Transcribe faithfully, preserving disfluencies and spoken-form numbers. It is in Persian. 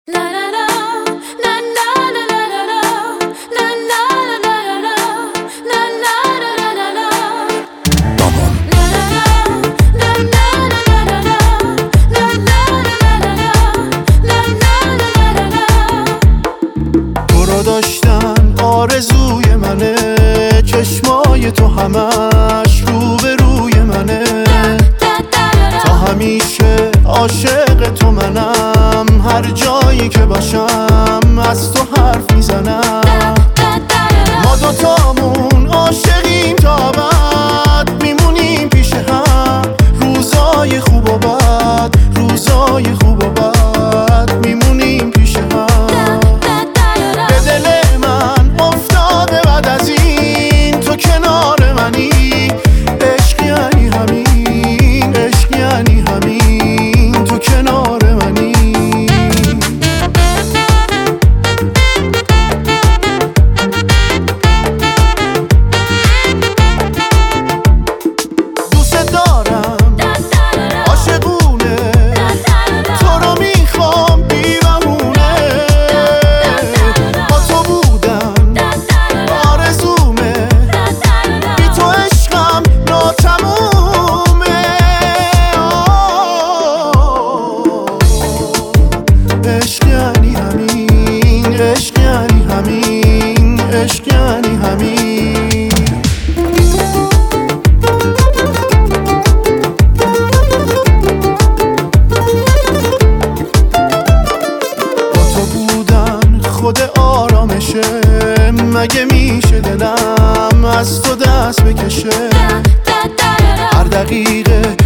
داشتن آرزوی منه، چشمای تو همش رو به روی منه. تا همیشه عاشق تو منم، هر جایی که باشم از تو حرف میزنم. ما دوتامون عاشقیم تا ابد، میمونیم پیش هم روزای خوب و بد، روزای خوب و بد میمونیم پیش هم. کنار منی عشق یعنی همین، عشق یعنی همین، تو کنار منی. دوست دارم عاشقونه، تو رو میخوام بی بهونه. با تو بودن آرزومه، عشق یعنی همین، عشق یعنی همین، عشق یعنی همین. با تو بودن خود آرامشه، مگه میشه دلم از تو دست بکشه؟ هر دقیقه